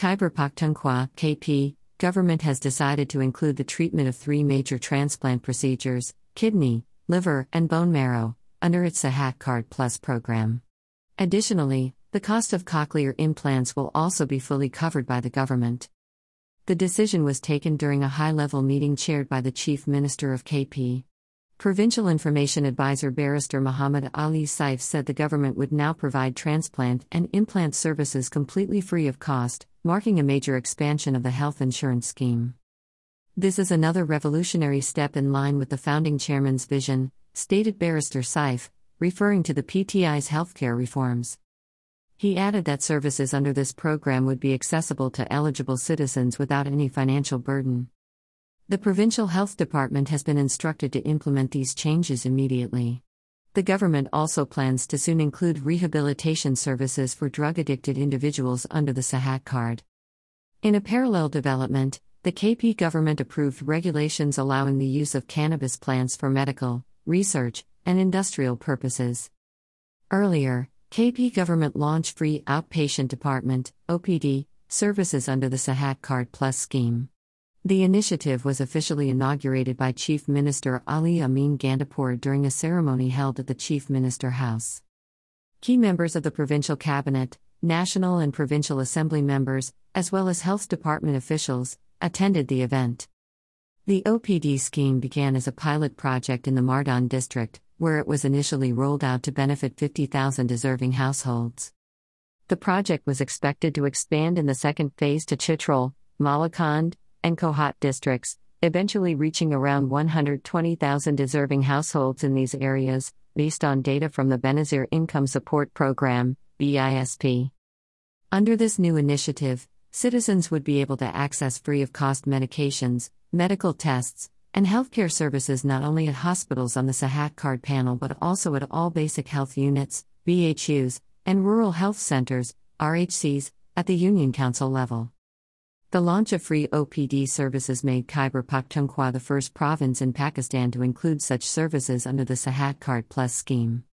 Khyber Pakhtunkhwa (KP) government has decided to include the treatment of 3 major transplant procedures: kidney, liver, and bone marrow, under its Sehat Card Plus program. Additionally, the cost of cochlear implants will also be fully covered by the government. The decision was taken during a high-level meeting chaired by the Chief Minister of KP. Provincial Information Advisor Barrister Muhammad Ali Saif said the government would now provide transplant and implant services completely free of cost, marking a major expansion of the health insurance scheme. This is another revolutionary step in line with the founding chairman's vision, stated Barrister Saif, referring to the PTI's healthcare reforms. He added that services under this program would be accessible to eligible citizens without any financial burden. The Provincial Health Department has been instructed to implement these changes immediately. The government also plans to soon include rehabilitation services for drug-addicted individuals under the Sehat card. In a parallel development, the KP government approved regulations allowing the use of cannabis plants for medical, research, and industrial purposes. Earlier, KP government launched free outpatient department (OPD) services under the Sehat Card Plus scheme. The initiative was officially inaugurated by Chief Minister Ali Amin Gandapur during a ceremony held at the Chief Minister House. Key members of the provincial cabinet, national and provincial assembly members, as well as health department officials, attended the event. The OPD scheme began as a pilot project in the Mardan district, where it was initially rolled out to benefit 50,000 deserving households. The project was expected to expand in the second phase to Chitrol, Malakand, and Kohat districts, eventually reaching around 120,000 deserving households in these areas, based on data from the Benazir Income Support Program, BISP. Under this new initiative, citizens would be able to access free-of-cost medications, medical tests, and healthcare services not only at hospitals on the Sehat Card panel but also at all basic health units, BHUs, and rural health centers, RHCs, at the Union Council level. The launch of free OPD services made Khyber Pakhtunkhwa the first province in Pakistan to include such services under the Sehat Card Plus scheme.